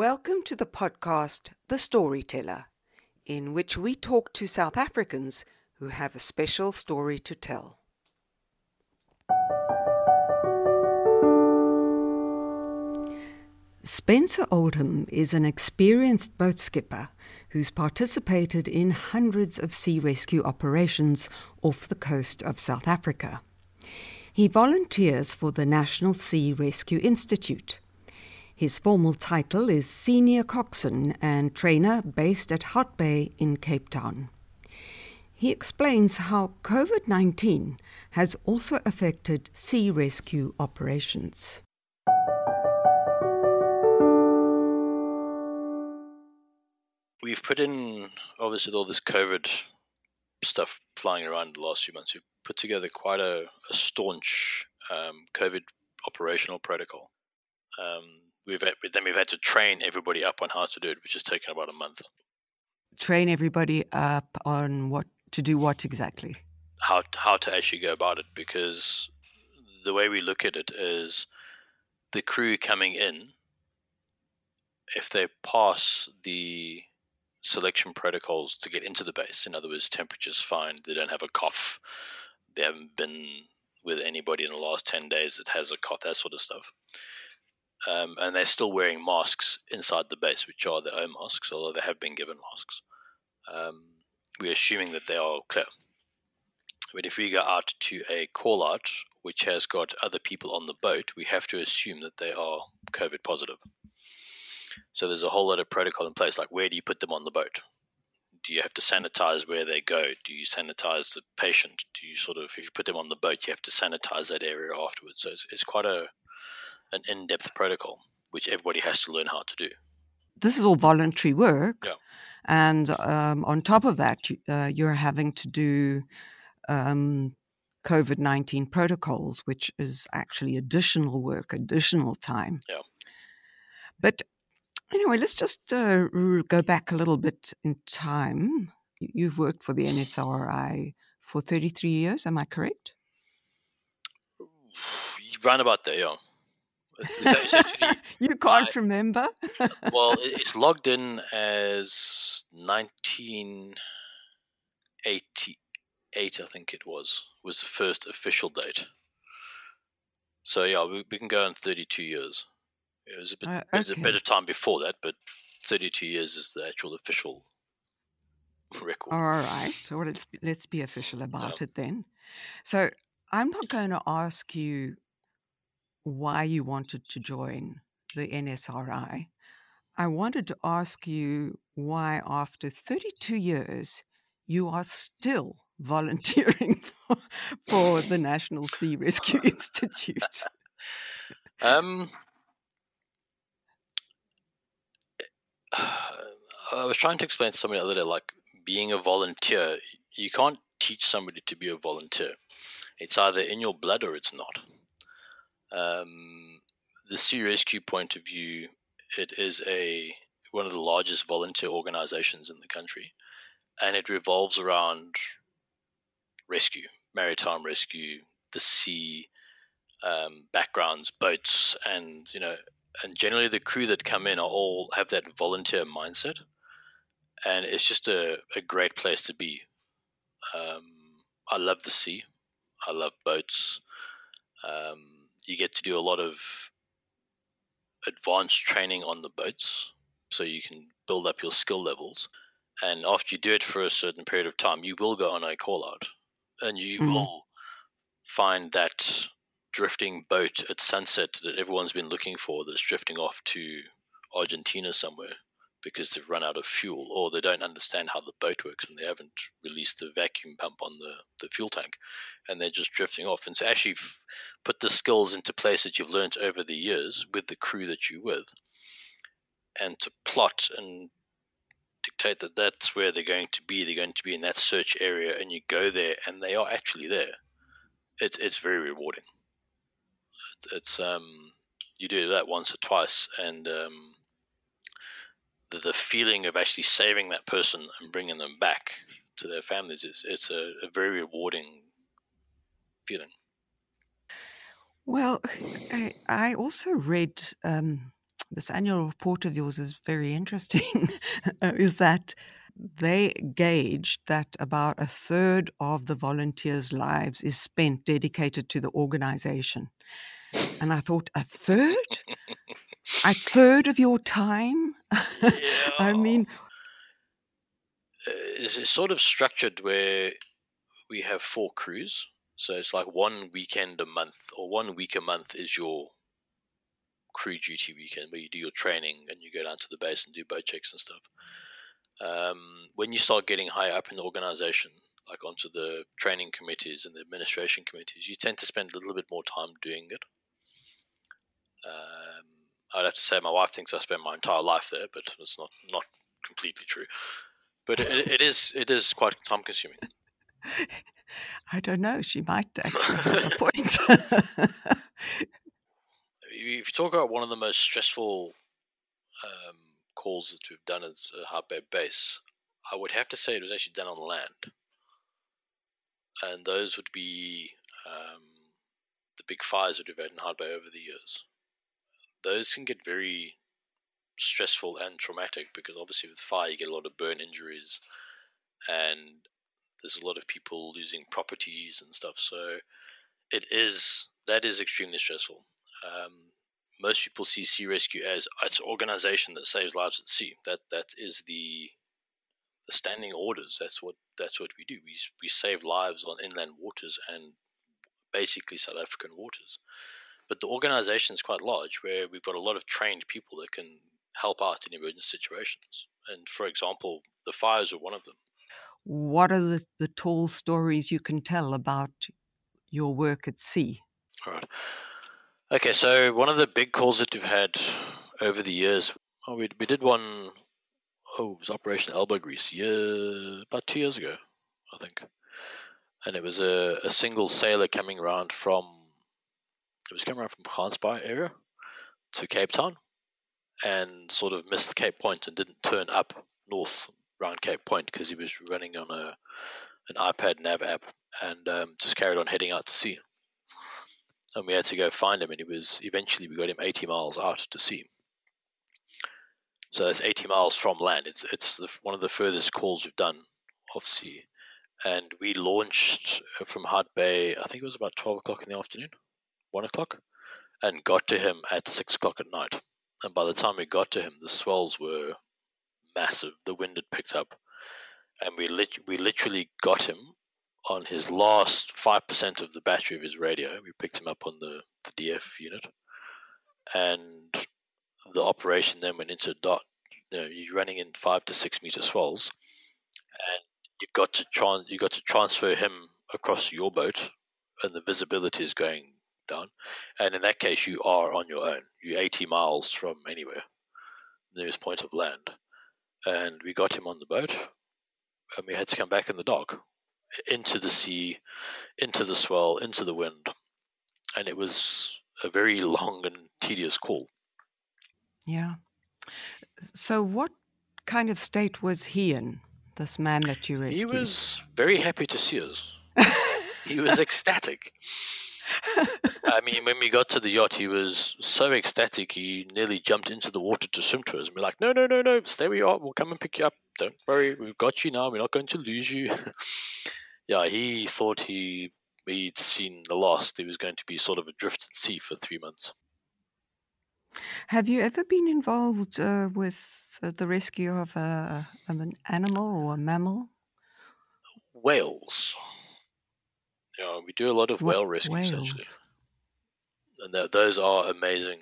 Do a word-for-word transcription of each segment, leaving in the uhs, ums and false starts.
Welcome to the podcast, The Storyteller, in which we talk to South Africans who have a special story to tell. Spencer Oldham is an experienced boat skipper who's participated in hundreds of sea rescue operations off the coast of South Africa. He volunteers for the National Sea Rescue Institute. His formal title is Senior Coxswain and Trainer based at Hout Bay in Cape Town. He explains how COVID nineteen has also affected sea rescue operations. We've put in, obviously, with all this COVID stuff flying around the last few months, we've put together quite a, a staunch um, COVID operational protocol. Um, we've had, then we've had to train everybody up on how to do it, which has taken about a month. Train everybody up on what to do what exactly? How how to actually go about it, because the way we look at it is the crew coming in, if they pass the selection protocols to get into the base, in other words, temperature's fine, they don't have a cough, they haven't been with anybody in the last ten days that has a cough, that sort of stuff. Um, and they're still wearing masks inside the base, which are their own masks, although they have been given masks. Um, we're assuming that they are clear. But if we go out to a call-out, which has got other people on the boat, we have to assume that they are COVID positive. So there's a whole lot of protocol in place, like where do you put them on the boat? Do you have to sanitize where they go? Do you sanitize the patient? Do you sort of, if you put them on the boat, you have to sanitize that area afterwards. So it's, it's quite a an in-depth protocol, which everybody has to learn how to do. This is all voluntary work. Yeah. And um, on top of that, you, uh, you're having to do um, COVID nineteen protocols, which is actually additional work, additional time. Yeah. But anyway, let's just uh, go back a little bit in time. You've worked for the N S R I for thirty-three years, am I correct? Round about there, yeah. It's, it's actually, you can't I, remember? Well, it's logged in as nineteen eighty-eight, I think it was, was the first official date. So, yeah, we, we can go on thirty-two years. It was a bit, uh, okay. a bit of time before that, but thirty-two years is the actual official record. All right. So let's be, let's be official about yeah. it then. So I'm not going to ask you why you wanted to join the N S R I. I wanted to ask you why, after thirty-two years, you are still volunteering for, for the National Sea Rescue Institute. Um. I was trying to explain to somebody the other day, like being a volunteer, you can't teach somebody to be a volunteer. It's either in your blood or it's not. Um, the Sea Rescue point of view, it is a one of the largest volunteer organizations in the country, and it revolves around rescue, maritime rescue, the sea, um, backgrounds, boats, and you know. And generally the crew that come in are all have that volunteer mindset. And it's just a, a great place to be. Um, I love the sea. I love boats. Um, you get to do a lot of advanced training on the boats, so you can build up your skill levels. And after you do it for a certain period of time, you will go on a call-out. And you mm-hmm. will find that drifting boat at sunset that everyone's been looking for, that's drifting off to Argentina somewhere because they've run out of fuel, or they don't understand how the boat works and they haven't released the vacuum pump on the, the fuel tank, and they're just drifting off. And so actually f- put the skills into place that you've learned over the years with the crew that you're with, and to plot and dictate that that's where they're going to be. They're going to be in that search area, and you go there and they are actually there. It's it's very rewarding. It's um you do that once or twice, and um the, the feeling of actually saving that person and bringing them back to their families is it's a, a very rewarding feeling. Well, I, I also read um this annual report of yours is very interesting, is that they gauged that about a third of the volunteers' lives is spent dedicated to the organization. And I thought, a third? A third of your time? Yeah. I mean, it's, it's sort of structured where we have four crews. So it's like one weekend a month, or one week a month is your crew duty weekend, where you do your training and you go down to the base and do boat checks and stuff. Um, when you start getting higher up in the organization, like onto the training committees and the administration committees, you tend to spend a little bit more time doing it. Um, I'd have to say my wife thinks I spend my entire life there, but it's not, not completely true. But it, it is it is quite time consuming. I don't know. She might actually have a point. If you talk about one of the most stressful um, calls that we've done as a Hard Bay base, I would have to say it was actually done on land. And those would be um, the big fires that we've had in Hard Bay over the years. Those can get very stressful and traumatic, because obviously with fire you get a lot of burn injuries, and there's a lot of people losing properties and stuff. So it is that is extremely stressful. Um, most people see sea rescue as it's an organization that saves lives at sea. That that is the the standing orders. That's what that's what we do. We we save lives on inland waters and basically South African waters. But the organization is quite large, where we've got a lot of trained people that can help out in emergency situations. And for example, the fires are one of them. What are the, the tall stories you can tell about your work at sea? All right. Okay, so one of the big calls that we've had over the years, oh, we we did one, oh, it was Operation Elbow Grease, year, about two years ago, I think. And it was a, a single sailor coming around from, it was coming around from Gansbaai area to Cape Town, and sort of missed Cape Point and didn't turn up north around Cape Point because he was running on a an iPad nav app, and um, just carried on heading out to sea. And we had to go find him, and he was eventually we got him eighty miles out to sea. So that's eighty miles from land. It's it's the, one of the furthest calls we've done off sea, and we launched from Hart Bay. I think it was about twelve o'clock in the afternoon, one o'clock, and got to him at six o'clock at night. And by the time we got to him, the swells were massive. The wind had picked up, and we lit- we literally got him on his last five percent of the battery of his radio. We picked him up on the, the D F unit, and the operation then went into dot. You know, you're running in five to six meter swells, and you've got to trans you got to transfer him across your boat, and the visibility is going down. And in that case, you are on your own. You're eighty miles from anywhere, the nearest point of land. And we got him on the boat, and we had to come back in the dock, into the sea, into the swell, into the wind. And it was a very long and tedious call. Yeah. So what kind of state was he in, this man that you rescued? He was very happy to see us. He was ecstatic. I mean, when we got to the yacht, he was so ecstatic, he nearly jumped into the water to swim to us. And we're like, no, no, no, no, stay where you are. We'll come and pick you up. Don't worry, we've got you now. We're not going to lose you. Yeah, he thought he, he'd seen the last. He was going to be sort of adrift at sea for three months. Have you ever been involved uh, with uh, the rescue of, a, of an animal or a mammal? Whales. Yeah, we do a lot of Wh- whale rescues, whales. actually. And th- those are amazing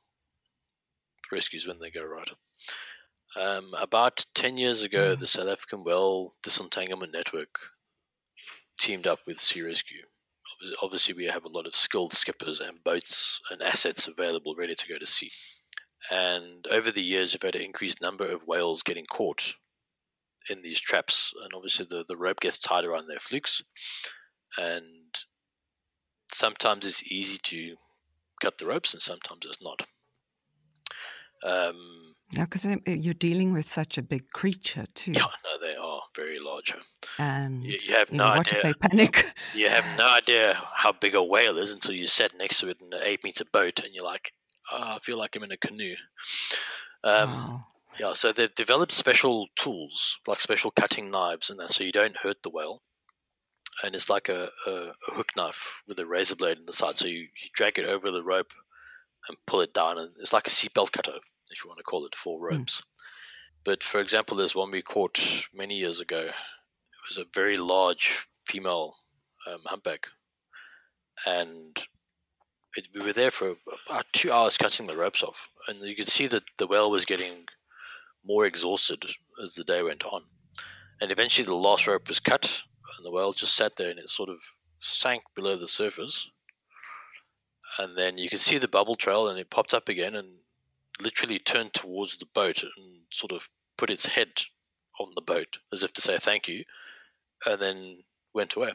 rescues when they go right. Um, about ten years ago, Mm. the South African Whale Disentanglement Network teamed up with Sea Rescue. Obvi- Obviously, we have a lot of skilled skippers and boats and assets available ready to go to sea. And over the years, we've had an increased number of whales getting caught in these traps. And obviously, the, the rope gets tied around their flukes. And sometimes it's easy to cut the ropes, and sometimes it's not. Um, Yeah, because you're dealing with such a big creature too. yeah, no, they are very large. And You, you have you no know, what idea. if they panic? You have no idea how big a whale is until you sat next to it in an eight meter boat, and you're like, uh, I feel like I'm in a canoe. Um, wow. Yeah, so they've developed special tools, like special cutting knives and that, so you don't hurt the whale. And it's like a, a, a hook knife with a razor blade on the side. So you, you drag it over the rope and pull it down. And it's like a seatbelt cutter, if you want to call it, for ropes. Mm. But for example, there's one we caught many years ago. It was a very large female um, humpback. And it, we were there for about two hours cutting the ropes off. And you could see that the whale was getting more exhausted as the day went on. And eventually the last rope was cut, and the whale just sat there and it sort of sank below the surface. And then you could see the bubble trail, and it popped up again and literally turned towards the boat and sort of put its head on the boat as if to say thank you, and then went away.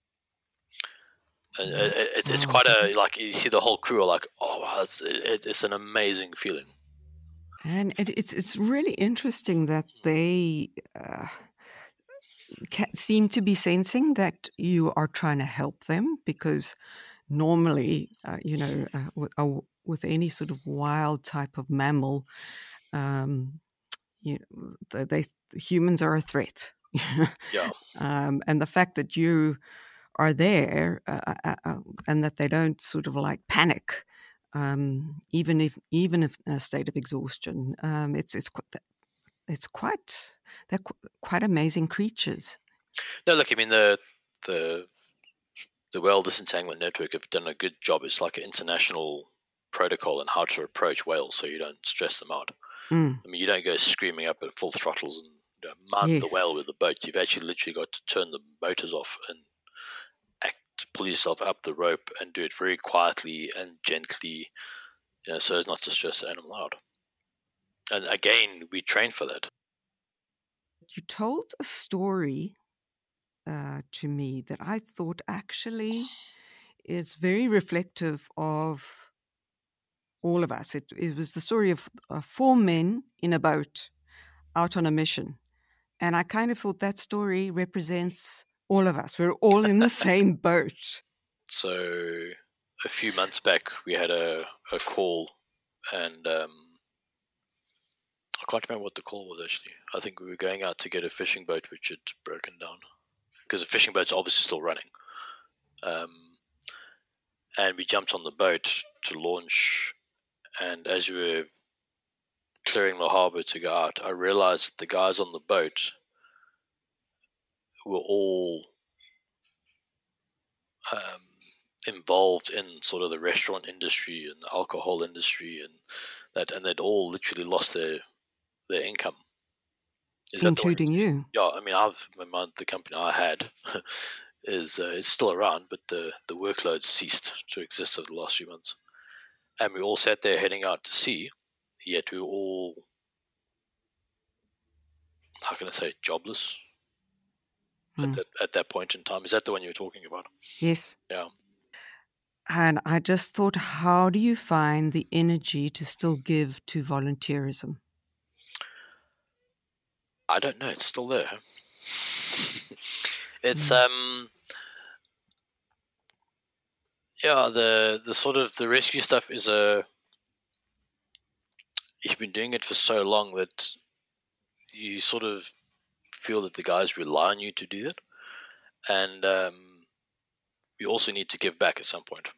And it, it's quite a, like, you see the whole crew are like, oh wow, it's, it, it's an amazing feeling. And it, it's it's really interesting that they uh, seem to be sensing that you are trying to help them, because normally, uh, you know, uh, with, uh, with any sort of wild type of mammal, um, you know, they, they humans are a threat. Yeah. Um, and the fact that you are there uh, uh, uh, and that they don't sort of like panic. Um, even if even if in a state of exhaustion, um, it's it's it's quite they're quite amazing creatures. No, look, I mean the the the Whale Disentanglement Network have done a good job. It's like an international protocol on how to approach whales, so you don't stress them out. Mm. I mean, you don't go screaming up at full throttles and you know, mount yes. the whale with the boat. You've actually literally got to turn the motors off and act, pull yourself up the rope and do it very quietly and gently, you know, so as not to stress the animal out. And again, we train for that. You told a story uh, to me that I thought actually is very reflective of all of us. It, it was the story of uh, four men in a boat out on a mission. And I kind of thought that story represents all of us. We're all in the same boat. So a few months back, we had a, a call, and um, I can't remember what the call was actually. I think we were going out to get a fishing boat which had broken down, because the fishing boat's obviously still running. Um, and we jumped on the boat to launch, and as we were clearing the harbour to go out, I realized that the guys on the boat were all um, involved in sort of the restaurant industry and the alcohol industry, and that, and they'd all literally lost their their income. Is including you? Yeah, I mean, I've my, the company I had is uh, is still around, but the the workload ceased to exist over the last few months, and we all sat there heading out to sea. Yet we were all, how can I say, jobless mm. at that at that point in time. Is that the one you were talking about? Yes. Yeah. And I just thought, how do you find the energy to still give to volunteerism? I don't know. It's still there. It's mm. um. Yeah, the the sort of the rescue stuff is a. You've been doing it for so long that you sort of feel that the guys rely on you to do that, and um, you also need to give back at some point.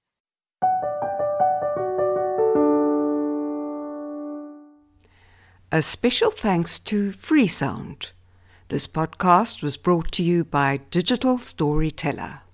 A special thanks to Freesound. This podcast was brought to you by Digital Storyteller.